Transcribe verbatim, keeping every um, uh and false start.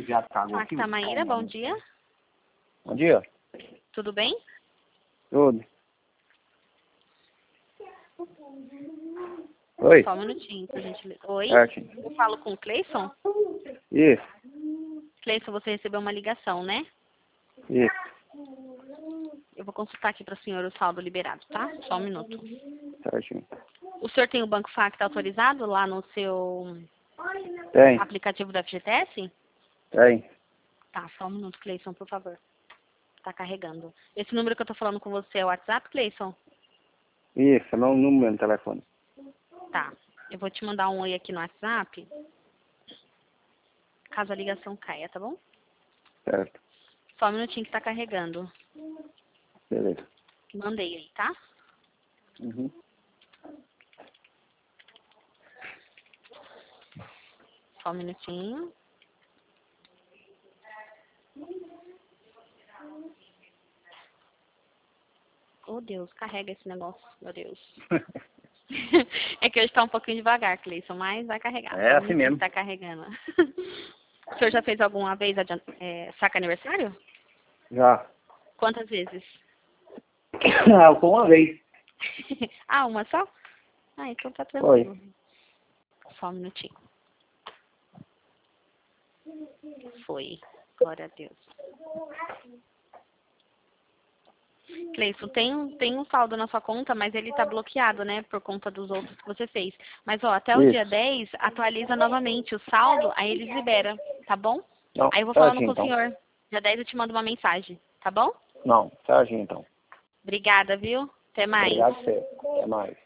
já pagou aqui. Facta Maíra, bom dia. Bom dia. Tudo bem? Tudo. Oi. Só um minutinho, por gentileza. Oi? Certo. Eu falo com o Cleison? Isso. Cleison, você recebeu uma ligação, né? Isso. Eu vou consultar aqui para o senhor o saldo liberado, tá? Só um minuto. Certinho. O senhor tem o Banco Facta autorizado lá no seu Tem. aplicativo da F G T S? Tem. Tá, só um minuto, Cleison, por favor. Tá carregando. Esse número que eu tô falando com você é o WhatsApp, Cleison? Isso, é meu número no telefone. Tá. Eu vou te mandar um oi aqui no WhatsApp, caso a ligação caia, tá bom? Certo. Só um minutinho que tá carregando. Beleza. Mandei aí, tá? Uhum. Só um minutinho. Oh, Deus, carrega esse negócio, meu Deus. É que hoje tá um pouquinho devagar, Cleison, mas vai carregar. É assim mesmo. Tá carregando. O senhor já fez alguma vez adiant... é, saca aniversário? Já. Quantas vezes? Ah, foi uma vez. Ah, uma só? Ah, então tá tranquilo. Foi. Só um minutinho. Foi. Glória a Deus. Cleison, tem, um- tem um saldo na sua conta, mas ele tá bloqueado, né? Por conta dos outros que você fez. Mas, ó, até o Isso. dia dez, atualiza novamente o saldo, aí eles liberam, tá bom? Não, Aí eu vou falando certinho, com o então. senhor. Dia dez eu te mando uma mensagem, tá bom? Não, certinho, então. Obrigada, viu? Até mais. Obrigado a você. Até mais.